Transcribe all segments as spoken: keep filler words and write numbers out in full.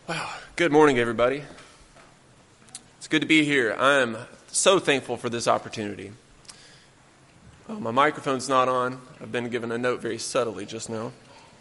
Wow. Good morning, everybody. It's good to be here. I am so thankful for this opportunity. Oh, my microphone's not on. I've been given a note very subtly just now.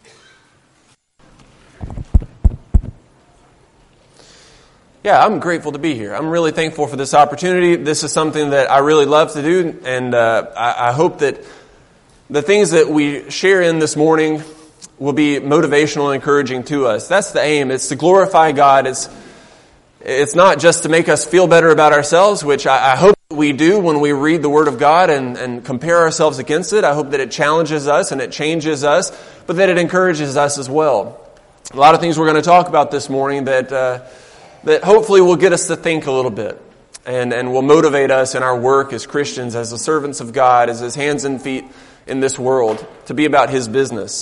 Yeah, I'm grateful to be here. I'm really thankful for this opportunity. This is something that I really love to do, and uh, I, I hope that the things that we share in this morning will be motivational and encouraging to us. That's the aim. It's to glorify God. It's it's not just to make us feel better about ourselves, which I, I hope we do when we read the Word of God and, and compare ourselves against it. I hope that it challenges us and it changes us, but that it encourages us as well. A lot of things we're going to talk about this morning that uh, that hopefully will get us to think a little bit and, and will motivate us in our work as Christians, as the servants of God, as His hands and feet in this world, to be about His business.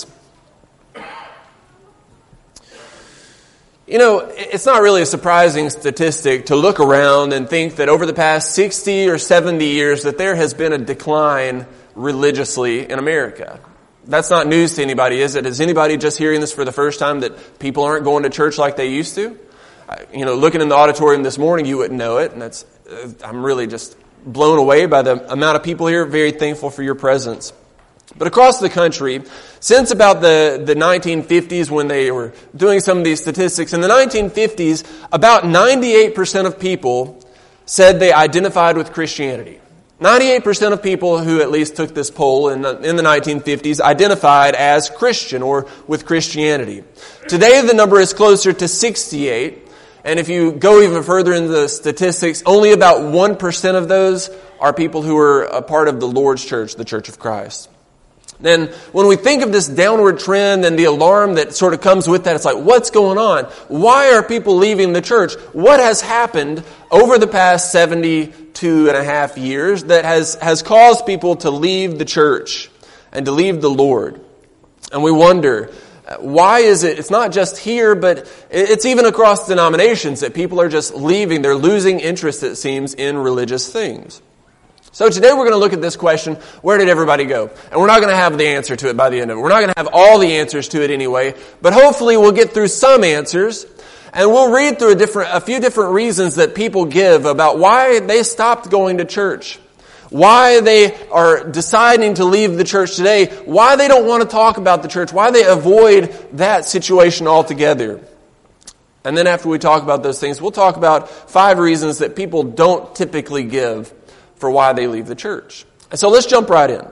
You know, it's not really a surprising statistic to look around and think that over the past sixty or seventy years that there has been a decline religiously in America. That's not news to anybody, is it? Is anybody just hearing this for the first time that people aren't going to church like they used to? You know, looking in the auditorium this morning, you wouldn't know it, and that's I'm really just blown away by the amount of people here. Very thankful for your presence. But across the country, since about the, the nineteen fifties when they were doing some of these statistics, in the nineteen fifties, about ninety-eight percent of people said they identified with Christianity. ninety-eight percent of people who at least took this poll in the, in the nineteen fifties identified as Christian or with Christianity. Today the number is closer to sixty-eight, and if you go even further into the statistics, only about one percent of those are people who are a part of the Lord's Church, the Church of Christ. Then when we think of this downward trend and the alarm that sort of comes with that, it's like, what's going on? Why are people leaving the church? What has happened over the past seventy-two and a half years that has, has caused people to leave the church and to leave the Lord? And we wonder, why is it, it's not just here, but it's even across denominations that people are just leaving. They're losing interest, it seems, in religious things. So today we're going to look at this question, where did everybody go? And we're not going to have the answer to it by the end of it. We're not going to have all the answers to it anyway, but hopefully we'll get through some answers, and we'll read through a different, a few different reasons that people give about why they stopped going to church, why they are deciding to leave the church today, why they don't want to talk about the church, why they avoid that situation altogether. And then after we talk about those things, we'll talk about five reasons that people don't typically give for why they leave the church. And so let's jump right in.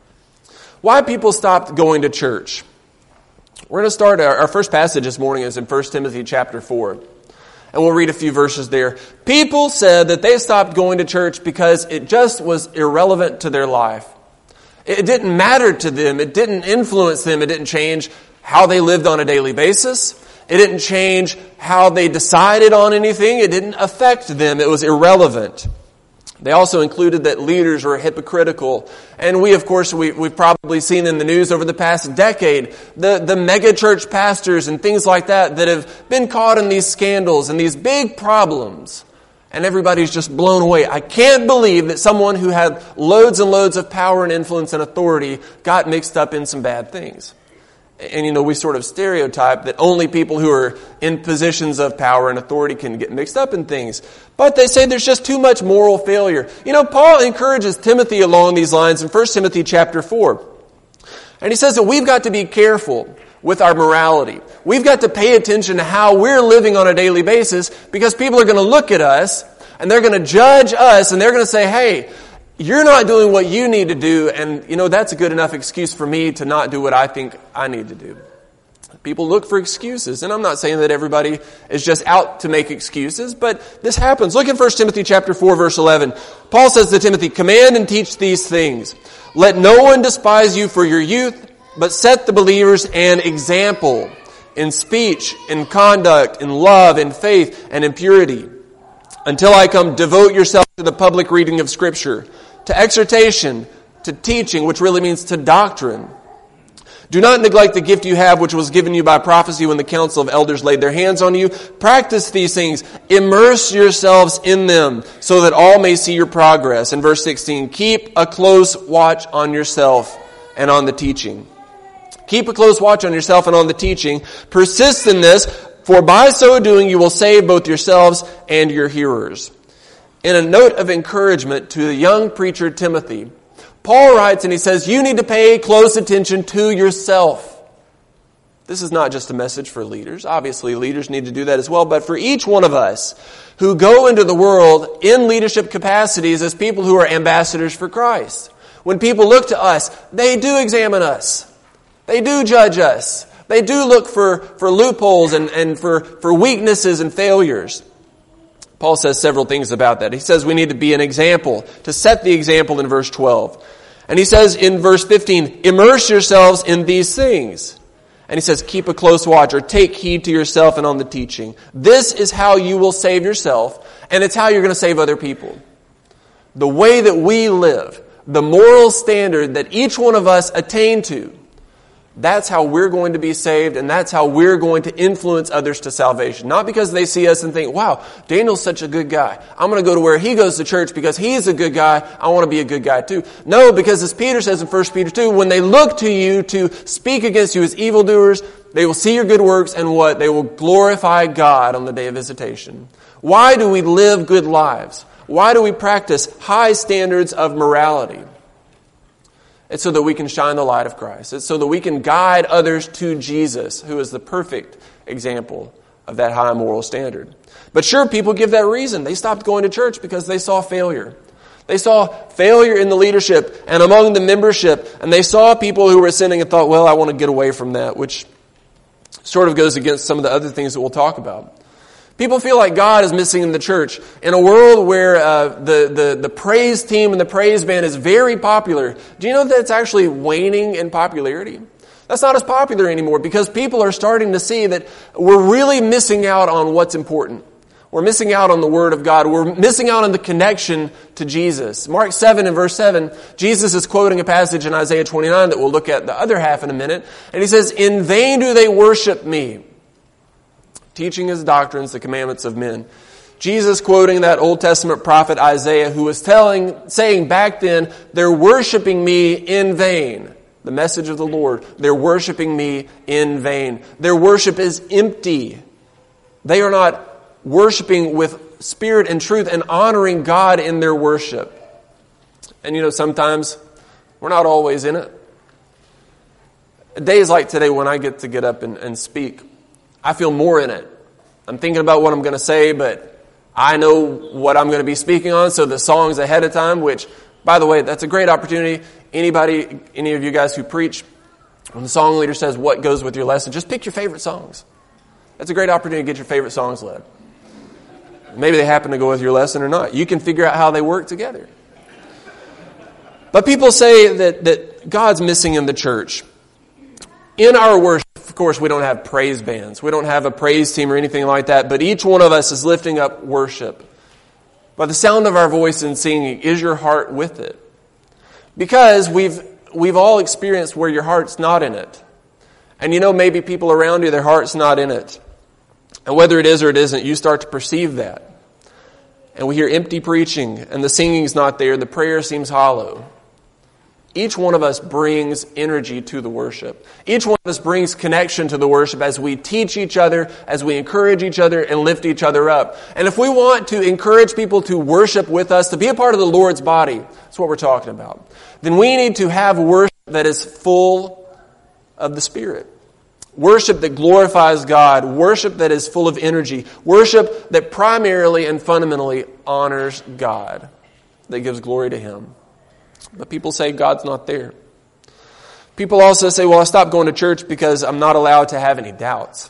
Why people stopped going to church. We're going to start, our, our first passage this morning is in First Timothy chapter four. And we'll read a few verses there. People said that they stopped going to church because it just was irrelevant to their life. It didn't matter to them. It didn't influence them. It didn't change how they lived on a daily basis. It didn't change how they decided on anything. It didn't affect them. It was irrelevant. They also included that leaders were hypocritical. And we, of course, we, we've probably seen in the news over the past decade, the, the mega church pastors and things like that that have been caught in these scandals and these big problems. And everybody's just blown away. I can't believe that someone who had loads and loads of power and influence and authority got mixed up in some bad things. And, you know, we sort of stereotype that only people who are in positions of power and authority can get mixed up in things. But they say there's just too much moral failure. You know, Paul encourages Timothy along these lines in First Timothy chapter four. And he says that we've got to be careful with our morality. We've got to pay attention to how we're living on a daily basis, because people are going to look at us and they're going to judge us and they're going to say, hey, you're not doing what you need to do, and, you know, that's a good enough excuse for me to not do what I think I need to do. People look for excuses, and I'm not saying that everybody is just out to make excuses, but this happens. Look at First Timothy chapter four, verse eleven. Paul says to Timothy, command and teach these things. Let no one despise you for your youth, but set the believers an example in speech, in conduct, in love, in faith, and in purity. Until I come, devote yourself to the public reading of Scripture, to exhortation, to teaching, which really means to doctrine. Do not neglect the gift you have, which was given you by prophecy when the council of elders laid their hands on you. Practice these things. Immerse yourselves in them, so that all may see your progress. In verse sixteen, keep a close watch on yourself and on the teaching. Keep a close watch on yourself and on the teaching. Persist in this, for by so doing you will save both yourselves and your hearers. In a note of encouragement to the young preacher Timothy, Paul writes and he says, you need to pay close attention to yourself. This is not just a message for leaders. Obviously, leaders need to do that as well. But for each one of us who go into the world in leadership capacities as people who are ambassadors for Christ, when people look to us, they do examine us. They do judge us. They do look for, for loopholes and, and for, for weaknesses and failures. Paul says several things about that. He says we need to be an example, to set the example in verse twelve. And he says in verse fifteen, immerse yourselves in these things. And he says, keep a close watch or take heed to yourself and on the teaching. This is how you will save yourself, and it's how you're going to save other people. The way that we live, the moral standard that each one of us attain to, that's how we're going to be saved, and that's how we're going to influence others to salvation. Not because they see us and think, wow, Daniel's such a good guy. I'm going to go to where he goes to church because he's a good guy. I want to be a good guy too. No, because as Peter says in First Peter two, when they look to you to speak against you as evildoers, they will see your good works and what? They will glorify God on the day of visitation. Why do we live good lives? Why do we practice high standards of morality? It's so that we can shine the light of Christ. It's so that we can guide others to Jesus, who is the perfect example of that high moral standard. But sure, people give that reason. They stopped going to church because they saw failure. They saw failure in the leadership and among the membership, and they saw people who were sinning and thought, well, I want to get away from that, which sort of goes against some of the other things that we'll talk about. People feel like God is missing in the church. In a world where uh, the, the, the praise team and the praise band is very popular, do you know that it's actually waning in popularity? That's not as popular anymore because people are starting to see that we're really missing out on what's important. We're missing out on the Word of God. We're missing out on the connection to Jesus. Mark seven and verse seven, Jesus is quoting a passage in Isaiah twenty-nine that we'll look at the other half in a minute. And he says, in vain do they worship me, teaching his doctrines, the commandments of men. Jesus quoting that Old Testament prophet Isaiah, who was telling, saying back then, they're worshiping me in vain. The message of the Lord, they're worshiping me in vain. Their worship is empty. They are not worshiping with spirit and truth and honoring God in their worship. And you know, sometimes we're not always in it. Days like today when I get to get up and, and speak, I feel more in it. I'm thinking about what I'm going to say, but I know what I'm going to be speaking on, so the song's ahead of time, which, by the way, that's a great opportunity. Anybody, any of you guys who preach, when the song leader says what goes with your lesson, just pick your favorite songs. That's a great opportunity to get your favorite songs led. Maybe they happen to go with your lesson or not. You can figure out how they work together. But people say that, that God's missing in the church. In our worship, of course, we don't have praise bands. We don't have a praise team or anything like that. But each one of us is lifting up worship. By the sound of our voice and singing, is your heart with it? Because we've we've all experienced where your heart's not in it. And you know, maybe people around you, their heart's not in it. And whether it is or it isn't, you start to perceive that. And we hear empty preaching, and the singing's not there, the prayer seems hollow. Each one of us brings energy to the worship. Each one of us brings connection to the worship as we teach each other, as we encourage each other and lift each other up. And if we want to encourage people to worship with us, to be a part of the Lord's body, that's what we're talking about, then we need to have worship that is full of the Spirit. Worship that glorifies God. Worship that is full of energy. Worship that primarily and fundamentally honors God, that gives glory to Him. But people say God's not there. People also say, well, I stopped going to church because I'm not allowed to have any doubts.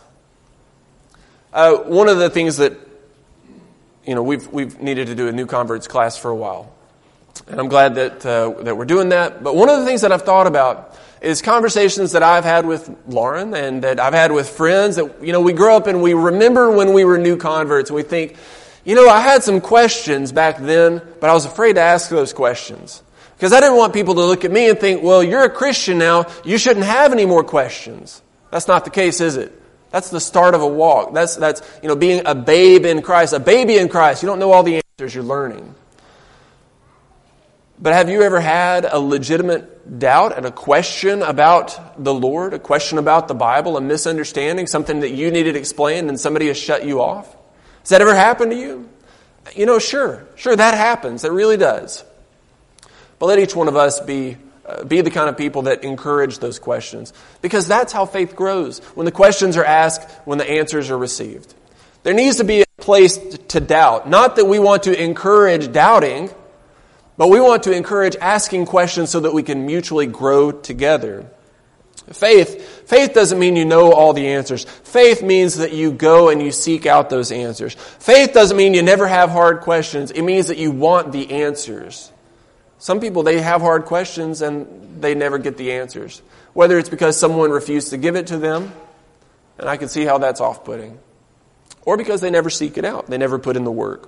Uh, one of the things that, you know, we've we've needed to do a new converts class for a while. And I'm glad that uh, that we're doing that. But one of the things that I've thought about is conversations that I've had with Lauren and that I've had with friends that, you know, we grow up and we remember when we were new converts and we think, you know, I had some questions back then, but I was afraid to ask those questions. Because I didn't want people to look at me and think, well, you're a Christian now, you shouldn't have any more questions. That's not the case, is it? That's the start of a walk. That's, that's you know, being a babe in Christ. A baby in Christ. You don't know all the answers, you're learning. But have you ever had a legitimate doubt and a question about the Lord, a question about the Bible, a misunderstanding, something that you needed explained and somebody has shut you off? Has that ever happened to you? You know, sure, sure, that happens. It really does. But let each one of us be uh, be the kind of people that encourage those questions, because that's how faith grows. When the questions are asked, when the answers are received. There needs to be a place to doubt. Not that we want to encourage doubting, but we want to encourage asking questions so that we can mutually grow together. Faith, faith doesn't mean you know all the answers. Faith means that you go and you seek out those answers. Faith doesn't mean you never have hard questions. It means that you want the answers. Some people, they have hard questions and they never get the answers. Whether it's because someone refused to give it to them, and I can see how that's off-putting, or because they never seek it out. They never put in the work.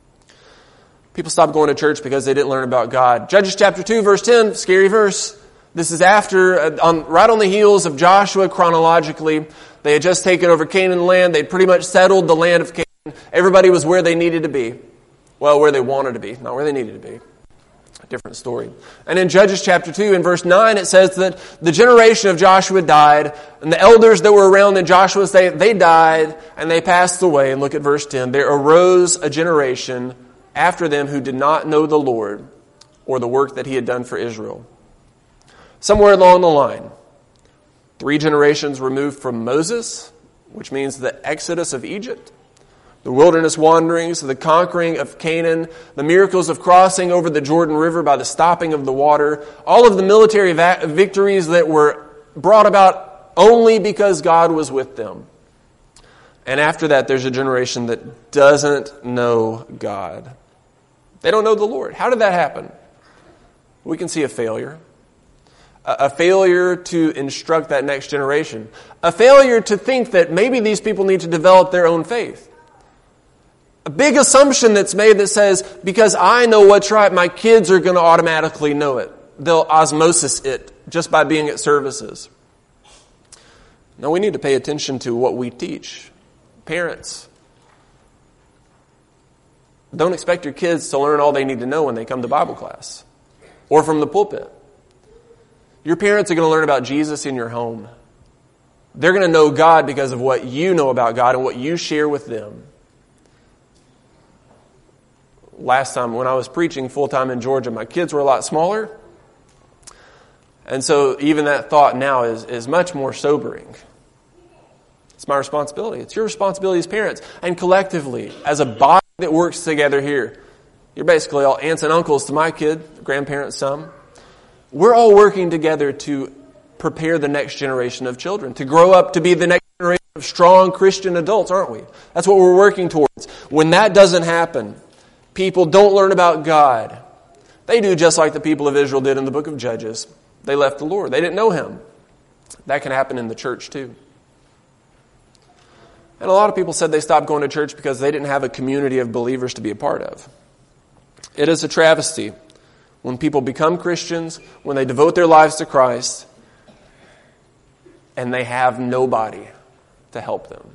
People stop going to church because they didn't learn about God. Judges chapter two, verse ten, scary verse. This is after, uh, on, right on the heels of Joshua chronologically. They had just taken over Canaan land. They'd pretty much settled the land of Canaan. Everybody was where they needed to be. Well, where they wanted to be, not where they needed to be. A different story. And in Judges chapter two, in verse nine, it says that the generation of Joshua died, and the elders that were around in Joshua's day, they died, and they passed away. And look at verse ten. There arose a generation after them who did not know the Lord or the work that he had done for Israel. Somewhere along the line, three generations removed from Moses, which means the exodus of Egypt, the wilderness wanderings, the conquering of Canaan, the miracles of crossing over the Jordan River by the stopping of the water, all of the military va- victories that were brought about only because God was with them. And after that, there's a generation that doesn't know God. They don't know the Lord. How did that happen? We can see a failure. A failure to instruct that next generation. A failure to think that maybe these people need to develop their own faith. A big assumption that's made that says, because I know what's right, my kids are going to automatically know it. They'll osmosis it just by being at services. No, we need to pay attention to what we teach. Parents, don't expect your kids to learn all they need to know when they come to Bible class or from the pulpit. Your parents are going to learn about Jesus in your home. They're going to know God because of what you know about God and what you share with them. Last time when I was preaching full-time in Georgia, my kids were a lot smaller. And so even that thought now is, is much more sobering. It's my responsibility. It's your responsibility as parents. And collectively, as a body that works together here, you're basically all aunts and uncles to my kid, grandparents some. We're all working together to prepare the next generation of children, to grow up to be the next generation of strong Christian adults, aren't we? That's what we're working towards. When that doesn't happen, people don't learn about God. They do just like the people of Israel did in the book of Judges. They left the Lord. They didn't know Him. That can happen in the church too. And a lot of people said they stopped going to church because they didn't have a community of believers to be a part of. It is a travesty when people become Christians, when they devote their lives to Christ, and they have nobody to help them.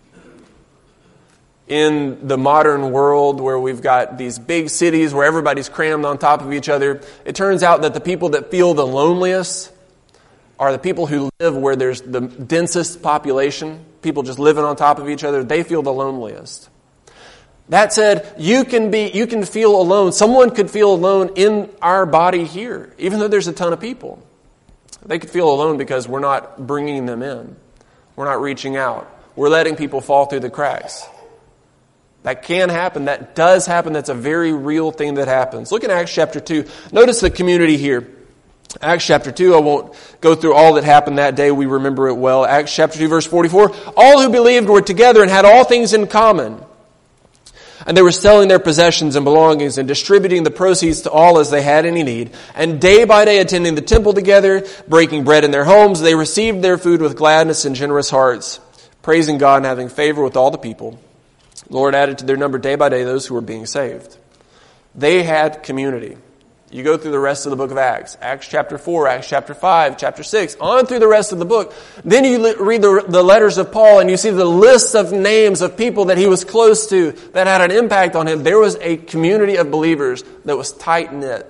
In the modern world where we've got these big cities where everybody's crammed on top of each other, it turns out that the people that feel the loneliest are the people who live where there's the densest population, people just living on top of each other. They feel the loneliest. That said, you can be, you can feel alone. Someone could feel alone in our body here, even though there's a ton of people. They could feel alone because we're not bringing them in. We're not reaching out. We're letting people fall through the cracks. That can happen. That does happen. That's a very real thing that happens. Look at Acts chapter two. Notice the community here. Acts chapter two, I won't go through all that happened that day. We remember it well. Acts chapter two, verse forty-four. All who believed were together and had all things in common. And they were selling their possessions and belongings and distributing the proceeds to all as they had any need. And day by day attending the temple together, breaking bread in their homes, they received their food with gladness and generous hearts, praising God and having favor with all the people. The Lord added to their number day by day those who were being saved. They had community. You go through the rest of the book of Acts. Acts chapter four, Acts chapter five, chapter six, on through the rest of the book. Then you read the, the letters of Paul and you see the list of names of people that he was close to that had an impact on him. There was a community of believers that was tight-knit.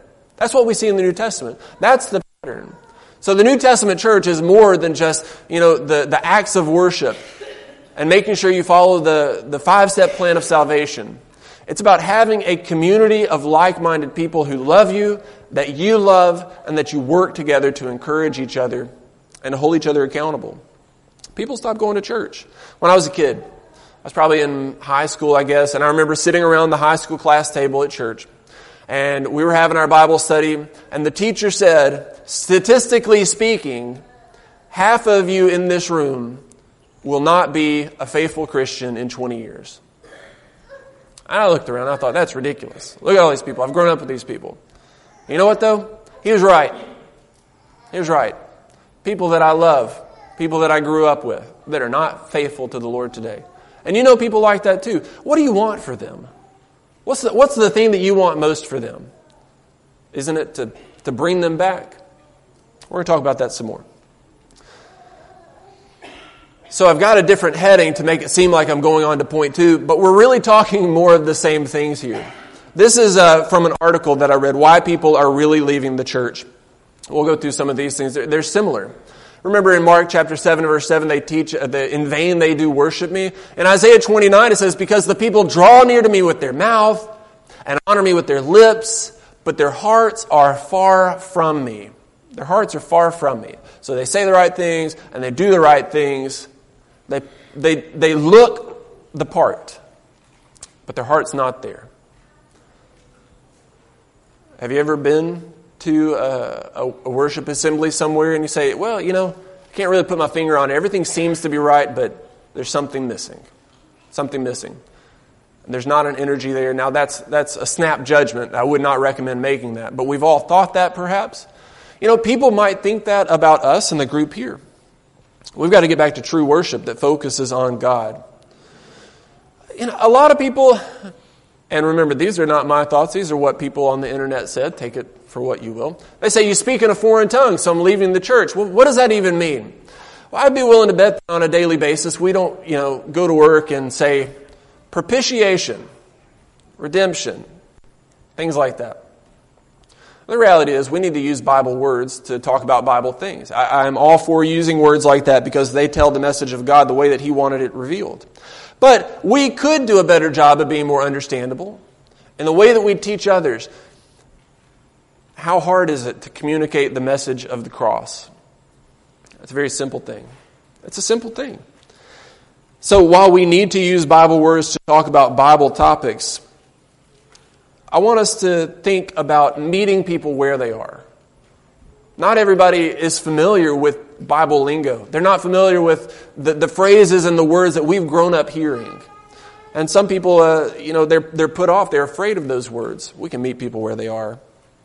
That's what we see in the New Testament. That's the pattern. So the New Testament church is more than just, you know, the, the acts of worship and making sure you follow the, the five-step plan of salvation. It's about having a community of like-minded people who love you, that you love, and that you work together to encourage each other and to hold each other accountable. People stopped going to church. When I was a kid, I was probably in high school, I guess, and I remember sitting around the high school class table at church. And we were having our Bible study, and the teacher said, statistically speaking, half of you in this room will not be a faithful Christian in twenty years. And I looked around, and I thought, that's ridiculous. Look at all these people. I've grown up with these people. You know what, though? He was right. He was right. People that I love, people that I grew up with, that are not faithful to the Lord today. And you know people like that too. What do you want for them? What's the, what's the thing that you want most for them? Isn't it to, to bring them back? We're going to talk about that some more. So I've got a different heading to make it seem like I'm going on to point two, but we're really talking more of the same things here. This is uh, from an article that I read, Why People Are Really Leaving the Church. We'll go through some of these things. They're, they're similar. Remember in Mark chapter seven, verse seven, they teach, uh, the, in vain they do worship me. In Isaiah twenty-nine, it says, because the people draw near to me with their mouth and honor me with their lips, but their hearts are far from me. Their hearts are far from me. So they say the right things and they do the right things. They, they, they look the part, but their heart's not there. Have you ever been to a, a worship assembly somewhere and you say, well, you know, I can't really put my finger on it. Everything seems to be right, but there's something missing. Something missing. There's not an energy there. Now that's that's a snap judgment. I would not recommend making that. But we've all thought that perhaps. You know, people might think that about us and the group here. We've got to get back to true worship that focuses on God. You know, a lot of people, and remember, these are not my thoughts. These are what people on the internet said. Take it for what you will. They say, you speak in a foreign tongue, so I'm leaving the church. Well, what does that even mean? Well, I'd be willing to bet that on a daily basis we don't, you know, go to work and say propitiation, redemption, things like that. The reality is we need to use Bible words to talk about Bible things. I, I'm all for using words like that because they tell the message of God the way that He wanted it revealed. But we could do a better job of being more understandable in the way that we teach others. How hard is it to communicate the message of the cross? It's a very simple thing. It's a simple thing. So while we need to use Bible words to talk about Bible topics, I want us to think about meeting people where they are. Not everybody is familiar with Bible lingo. They're not familiar with the, the phrases and the words that we've grown up hearing. And some people, uh, you know, they're they're put off. They're afraid of those words. We can meet people where they are.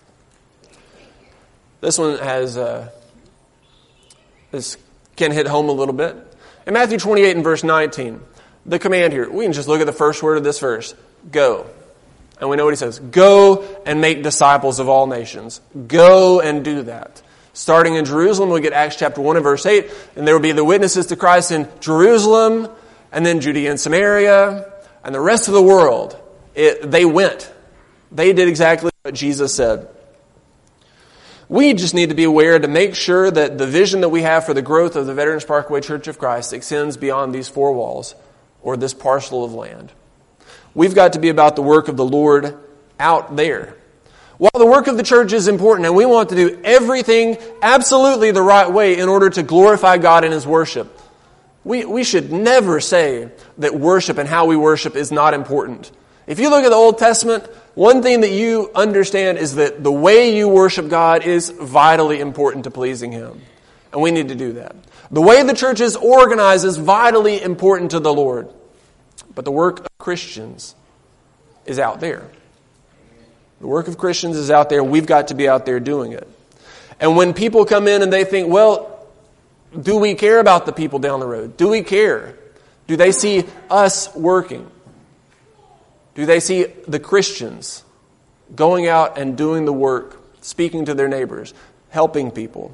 This one has uh, this can hit home a little bit. In Matthew twenty-eight and verse nineteen, the command here, we can just look at the first word of this verse. Go. And we know what he says. Go and make disciples of all nations. Go and do that. Starting in Jerusalem, we get Acts chapter one and verse eight. And there will be the witnesses to Christ in Jerusalem, and then Judea and Samaria, and the rest of the world. It, they went. They did exactly what Jesus said. We just need to be aware to make sure that the vision that we have for the growth of the Veterans Parkway Church of Christ extends beyond these four walls or this parcel of land. We've got to be about the work of the Lord out there. While the work of the church is important and we want to do everything absolutely the right way in order to glorify God in His worship, we, we should never say that worship and how we worship is not important. If you look at the Old Testament, one thing that you understand is that the way you worship God is vitally important to pleasing Him. And we need to do that. The way the church is organized is vitally important to the Lord. But the work of Christians is out there. The work of Christians is out there. We've got to be out there doing it. And when people come in and they think, well, do we care about the people down the road? Do we care? Do they see us working? Do they see the Christians going out and doing the work, speaking to their neighbors, helping people?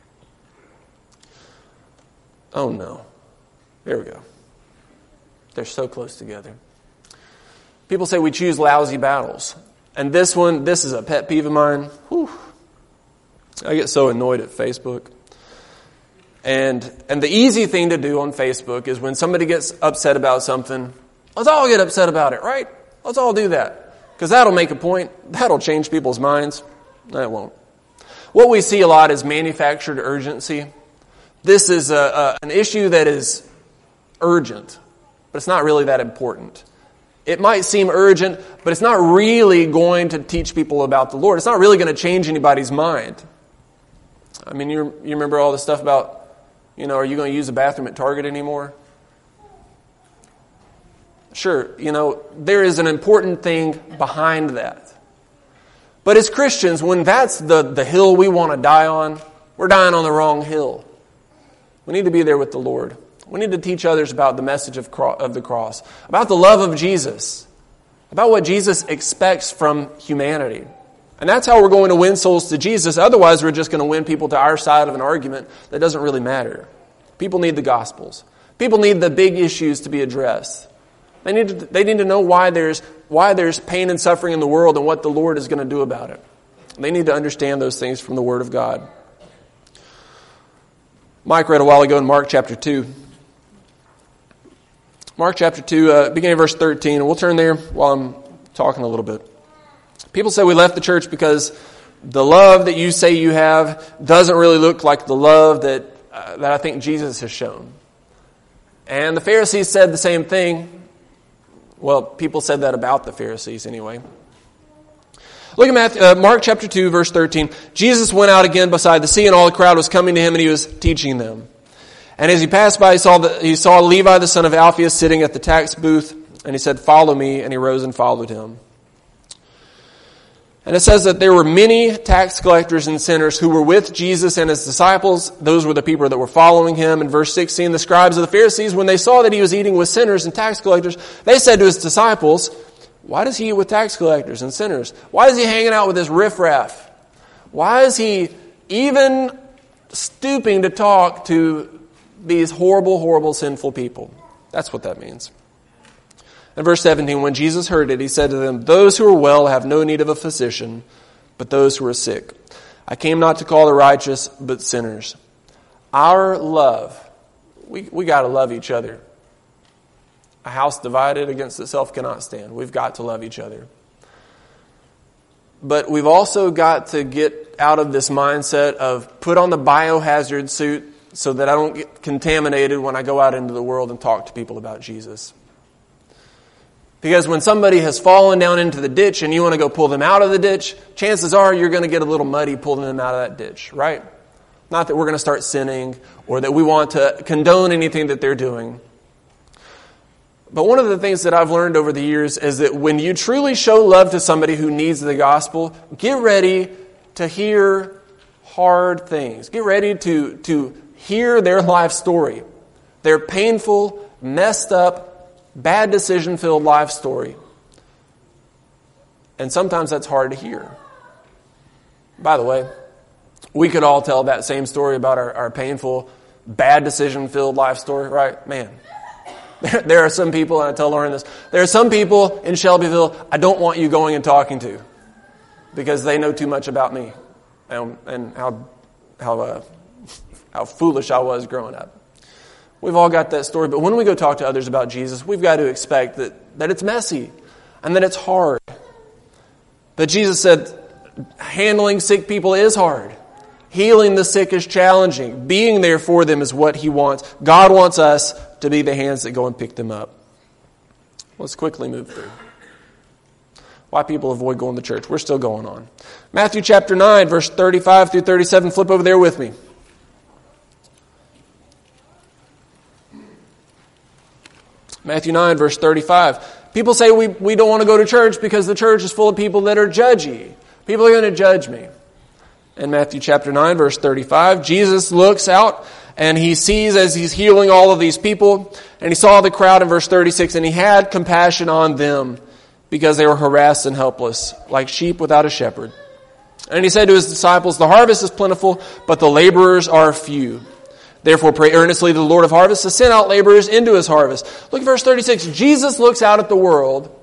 Oh no. There we go. They're so close together. People say we choose lousy battles. And this one, this is a pet peeve of mine. Whew. I get so annoyed at Facebook. And and the easy thing to do on Facebook is when somebody gets upset about something, let's all get upset about it, right? Let's all do that. Because that'll make a point. That'll change people's minds. No, it won't. What we see a lot is manufactured urgency. This is a, a, an issue that is urgent, but it's not really that important. It might seem urgent, but it's not really going to teach people about the Lord. It's not really going to change anybody's mind. I mean, you you remember all the stuff about, you know, are you going to use the bathroom at Target anymore? Sure, you know, there is an important thing behind that. But as Christians, when that's the, the hill we want to die on, we're dying on the wrong hill. We need to be there with the Lord. We need to teach others about the message of, cro- of the cross, about the love of Jesus, about what Jesus expects from humanity. And that's how we're going to win souls to Jesus. Otherwise, we're just going to win people to our side of an argument that doesn't really matter. People need the Gospels. People need the big issues to be addressed. They need to, they need to know why there's, why there's pain and suffering in the world and what the Lord is going to do about it. They need to understand those things from the Word of God. Mike read a while ago in Mark chapter two. Mark chapter two, uh, beginning of verse thirteen, and we'll turn there while I'm talking a little bit. People say we left the church because the love that you say you have doesn't really look like the love that uh, that I think Jesus has shown. And the Pharisees said the same thing. Well, people said that about the Pharisees anyway. Look at Matthew, uh, Mark chapter two, verse thirteen. Jesus went out again beside the sea, and all the crowd was coming to him, and he was teaching them. And as he passed by, he saw, the, he saw Levi, the son of Alphaeus, sitting at the tax booth, and he said, "Follow me," and he rose and followed him. And it says that there were many tax collectors and sinners who were with Jesus and his disciples. Those were the people that were following him. In verse sixteen, the scribes of the Pharisees, when they saw that he was eating with sinners and tax collectors, they said to his disciples, "Why does he eat with tax collectors and sinners? Why is he hanging out with this riffraff? Why is he even stooping to talk to these horrible, horrible, sinful people?" That's what that means. In verse seventeen, when Jesus heard it, he said to them, "Those who are well have no need of a physician, but those who are sick. I came not to call the righteous, but sinners." Our love, we, we got to love each other. A house divided against itself cannot stand. We've got to love each other. But we've also got to get out of this mindset of put on the biohazard suit so that I don't get contaminated when I go out into the world and talk to people about Jesus. Because when somebody has fallen down into the ditch and you want to go pull them out of the ditch, chances are you're going to get a little muddy pulling them out of that ditch, right? Not that we're going to start sinning or that we want to condone anything that they're doing. But one of the things that I've learned over the years is that when you truly show love to somebody who needs the gospel, get ready to hear hard things. Get ready to, to hear their life story, their painful, messed up, bad decision-filled life story. And sometimes that's hard to hear. By the way, we could all tell that same story about our, our painful, bad decision-filled life story, right? Man, there, there are some people, and I tell Lauren this, there are some people in Shelbyville I don't want you going and talking to because they know too much about me and, and how how uh, how foolish I was growing up. We've all got that story, but when we go talk to others about Jesus, we've got to expect that, that it's messy and that it's hard. But Jesus said handling sick people is hard. Healing the sick is challenging. Being there for them is what He wants. God wants us to be the hands that go and pick them up. Let's quickly move through. Why people avoid going to church. We're still going on. Matthew chapter nine, verse thirty-five through thirty-seven. Flip over there with me. Matthew nine, verse thirty-five. People say we, we don't want to go to church because the church is full of people that are judgy. People are going to judge me. In Matthew chapter nine, verse thirty-five, Jesus looks out and He sees as He's healing all of these people. And He saw the crowd in verse thirty-six, and He had compassion on them because they were harassed and helpless, like sheep without a shepherd. And He said to His disciples, "The harvest is plentiful, but the laborers are few. Therefore pray earnestly to the Lord of harvest to send out laborers into His harvest." Look at verse thirty-six. Jesus looks out at the world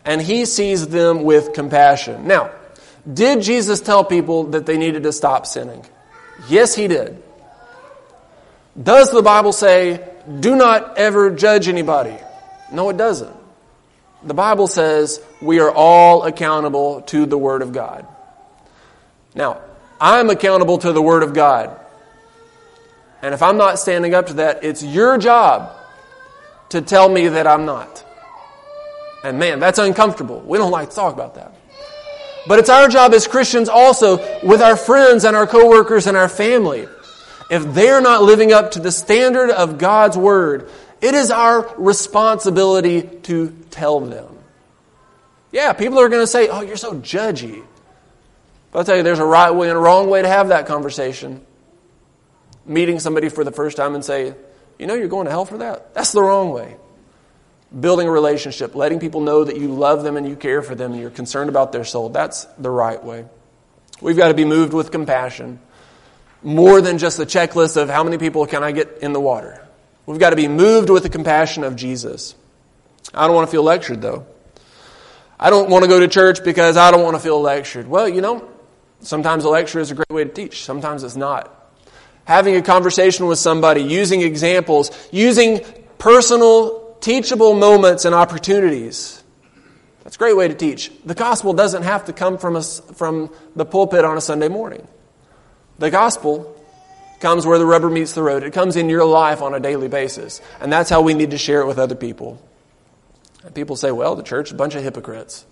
and He sees them with compassion. Now, did Jesus tell people that they needed to stop sinning? Yes, He did. Does the Bible say, do not ever judge anybody? No, it doesn't. The Bible says we are all accountable to the Word of God. Now, I'm accountable to the Word of God. And if I'm not standing up to that, it's your job to tell me that I'm not. And man, that's uncomfortable. We don't like to talk about that. But it's our job as Christians also with our friends and our coworkers and our family. If they're not living up to the standard of God's Word, it is our responsibility to tell them. Yeah, people are going to say, oh, you're so judgy. But I'll tell you, there's a right way and a wrong way to have that conversation. Meeting somebody for the first time and say, you know you're going to hell for that? That's the wrong way. Building a relationship, letting people know that you love them and you care for them and you're concerned about their soul. That's the right way. We've got to be moved with compassion. More than just a checklist of how many people can I get in the water. We've got to be moved with the compassion of Jesus. I don't want to feel lectured though. I don't want to go to church because I don't want to feel lectured. Well, you know, sometimes a lecture is a great way to teach. Sometimes it's not. Having a conversation with somebody, using examples, using personal teachable moments and opportunities. That's a great way to teach. The gospel doesn't have to come from us from the pulpit on a Sunday morning. The gospel comes where the rubber meets the road. It comes in your life on a daily basis. And that's how we need to share it with other people. And people say, well, the church is a bunch of hypocrites.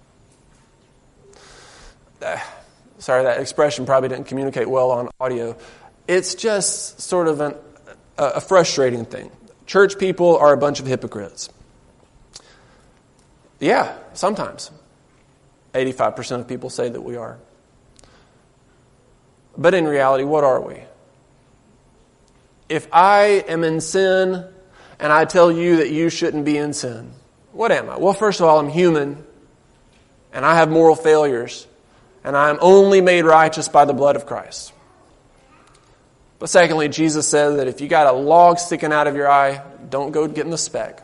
Uh, sorry, that expression probably didn't communicate well on audio. It's just sort of an, a, a frustrating thing. Church people are a bunch of hypocrites. Yeah, sometimes. eighty-five percent of people say that we are. But in reality, what are we? If I am in sin and I tell you that you shouldn't be in sin, what am I? Well, first of all, I'm human and I have moral failures and I'm only made righteous by the blood of Christ. But secondly, Jesus said that if you got a log sticking out of your eye, don't go getting the speck.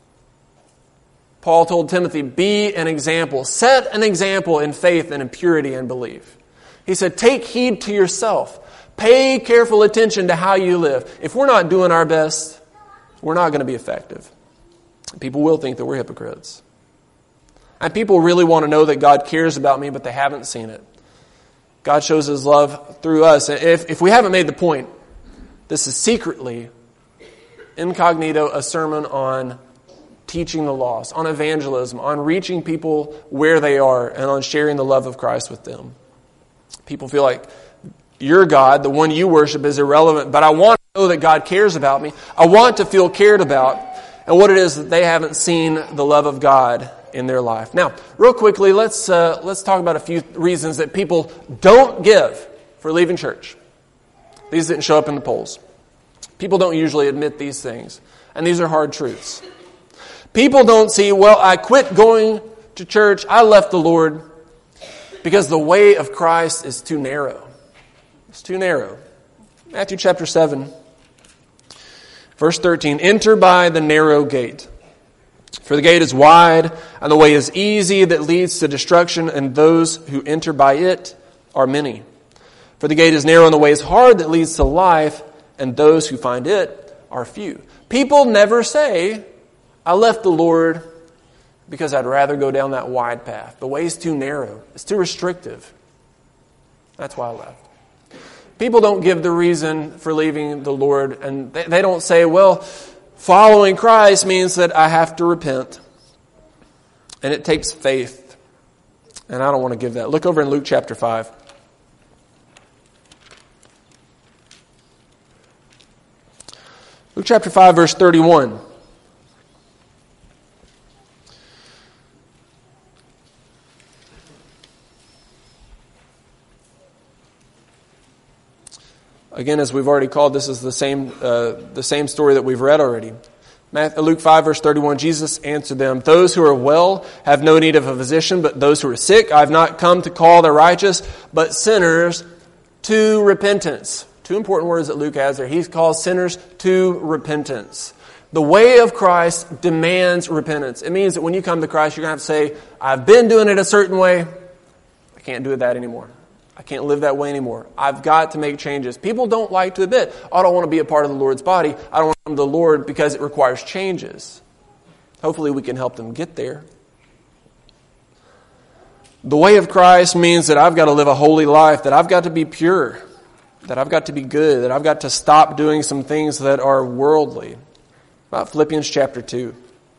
Paul told Timothy, be an example. Set an example in faith and in purity and belief. He said, take heed to yourself. Pay careful attention to how you live. If we're not doing our best, we're not going to be effective. People will think that we're hypocrites. And people really want to know that God cares about me, but they haven't seen it. God shows His love through us. If, if we haven't made the point, this is secretly, incognito, a sermon on teaching the lost, on evangelism, on reaching people where they are, and on sharing the love of Christ with them. People feel like your God, the one you worship, is irrelevant, but I want to know that God cares about me. I want to feel cared about, and what it is that they haven't seen the love of God in their life. Now, real quickly, let's uh, let's talk about a few reasons that people don't give for leaving church. These didn't show up in the polls. People don't usually admit these things, and these are hard truths. People don't see, well, I quit going to church, I left the Lord because the way of Christ is too narrow. It's too narrow. Matthew chapter seven, verse thirteen, enter by the narrow gate. For the gate is wide, and the way is easy that leads to destruction, and those who enter by it are many. For the gate is narrow, and the way is hard that leads to life, and those who find it are few. People never say, I left the Lord because I'd rather go down that wide path. The way is too narrow. It's too restrictive. That's why I left. People don't give the reason for leaving the Lord, and they, they don't say, well, following Christ means that I have to repent. And it takes faith. And I don't want to give that. Look over in Luke chapter five. Luke chapter five, verse thirty-one. Again, as we've already called, this is the same uh, the same story that we've read already. Luke five, verse thirty-one, Jesus answered them, those who are well have no need of a physician, but those who are sick. I have not come to call the righteous, but sinners to repentance. Two important words that Luke has there. He calls sinners to repentance. The way of Christ demands repentance. It means that when you come to Christ, you're going to have to say, I've been doing it a certain way. I can't do it that anymore. I can't live that way anymore. I've got to make changes. People don't like to admit, I don't want to be a part of the Lord's body. I don't want to come to the Lord because it requires changes. Hopefully we can help them get there. The way of Christ means that I've got to live a holy life, that I've got to be pure, that I've got to be good, that I've got to stop doing some things that are worldly. About Philippians chapter two.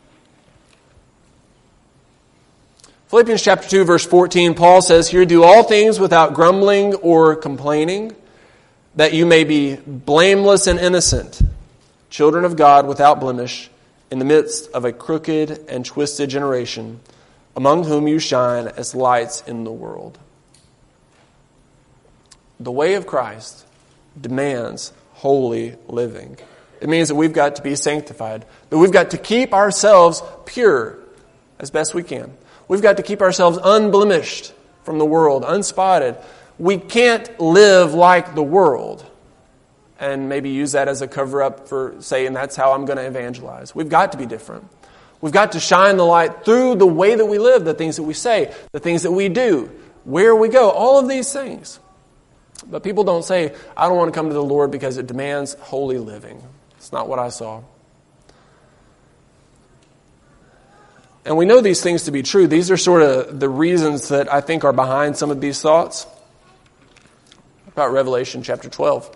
Philippians chapter two, verse fourteen, Paul says here, do all things without grumbling or complaining, that you may be blameless and innocent, children of God without blemish, in the midst of a crooked and twisted generation, among whom you shine as lights in the world. The way of Christ demands holy living. It means that we've got to be sanctified, that we've got to keep ourselves pure as best we can. We've got to keep ourselves unblemished from the world, unspotted. We can't live like the world and maybe use that as a cover-up for saying that's how I'm going to evangelize. We've got to be different. We've got to shine the light through the way that we live, the things that we say, the things that we do, where we go, all of these things. But people don't say, I don't want to come to the Lord because it demands holy living. It's not what I saw. And we know these things to be true. These are sort of the reasons that I think are behind some of these thoughts. About Revelation chapter twelve.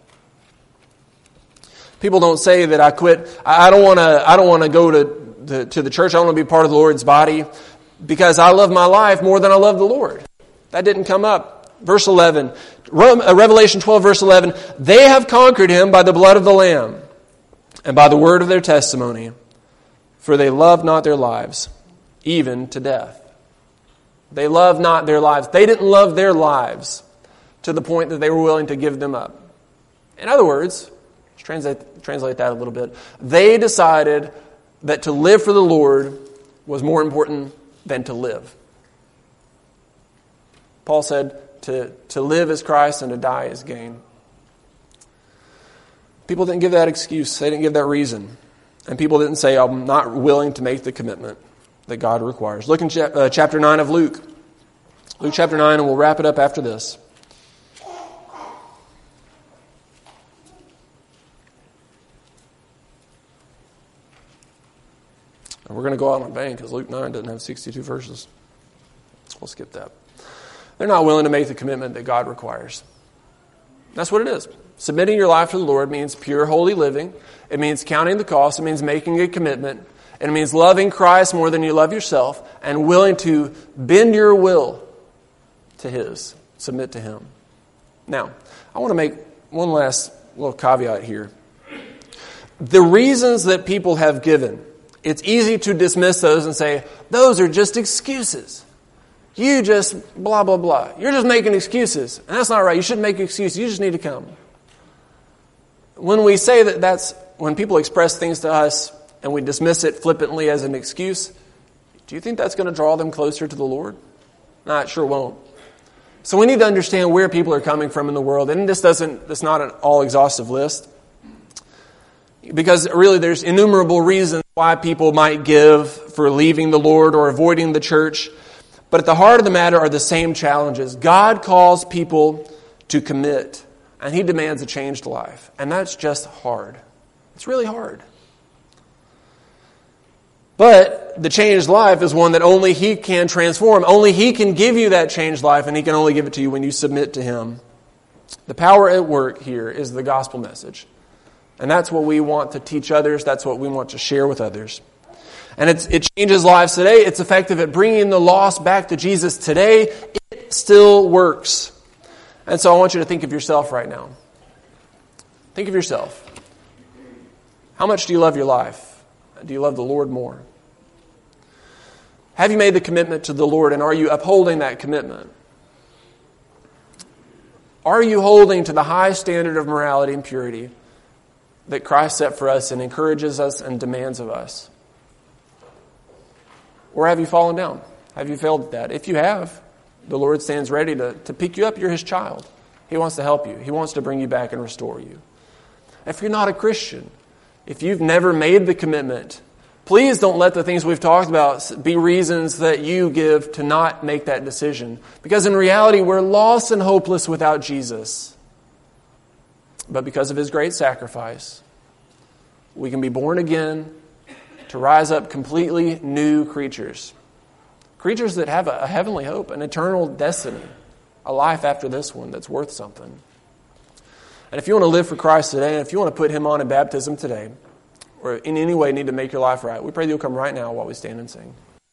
People don't say that I quit. I don't want to. I don't want to go to the, to the church. I want to be part of the Lord's body because I love my life more than I love the Lord. That didn't come up. Verse eleven, Revelation twelve, verse eleven. They have conquered him by the blood of the Lamb and by the word of their testimony, for they love not their lives, even to death. They love not their lives. They didn't love their lives to the point that they were willing to give them up. In other words, let's translate, translate that a little bit. They decided that to live for the Lord was more important than to live. Paul said, to, to live is Christ and to die is gain. People didn't give that excuse. They didn't give that reason. And people didn't say, I'm not willing to make the commitment that God requires. Look in cha- uh, chapter nine of Luke. Luke chapter nine, and we'll wrap it up after this. And we're going to go out on a bang because Luke nine doesn't have sixty-two verses. We'll skip that. They're not willing to make the commitment that God requires. That's what it is. Submitting your life to the Lord means pure, holy living. It means counting the cost. It means making a commitment. It means loving Christ more than you love yourself and willing to bend your will to His. Submit to Him. Now, I want to make one last little caveat here. The reasons that people have given, it's easy to dismiss those and say, those are just excuses. You just blah, blah, blah. You're just making excuses. And that's not right. You shouldn't make excuses. You just need to come. When we say that that's, when people express things to us and we dismiss it flippantly as an excuse, do you think that's going to draw them closer to the Lord? No, it sure won't. So we need to understand where people are coming from in the world. And this doesn't, it's not an all-exhaustive list. Because really there's innumerable reasons why people might give for leaving the Lord or avoiding the church. But at the heart of the matter are the same challenges. God calls people to commit. And He demands a changed life. And that's just hard. It's really hard. But the changed life is one that only He can transform. Only He can give you that changed life, and He can only give it to you when you submit to Him. The power at work here is the gospel message. And that's what we want to teach others. That's what we want to share with others. And it's, it changes lives today. It's effective at bringing the lost back to Jesus today. It still works. And so I want you to think of yourself right now. Think of yourself. How much do you love your life? Do you love the Lord more? Have you made the commitment to the Lord, and are you upholding that commitment? Are you holding to the high standard of morality and purity that Christ set for us and encourages us and demands of us? Or have you fallen down? Have you failed at that? If you have, the Lord stands ready to, to pick you up. You're His child. He wants to help you. He wants to bring you back and restore you. If you're not a Christian, if you've never made the commitment, please don't let the things we've talked about be reasons that you give to not make that decision. Because in reality, we're lost and hopeless without Jesus. But because of His great sacrifice, we can be born again to rise up completely new creatures. Creatures that have a heavenly hope, an eternal destiny, a life after this one that's worth something. And if you want to live for Christ today, and if you want to put Him on in baptism today, or in any way need to make your life right, we pray that you'll come right now while we stand and sing.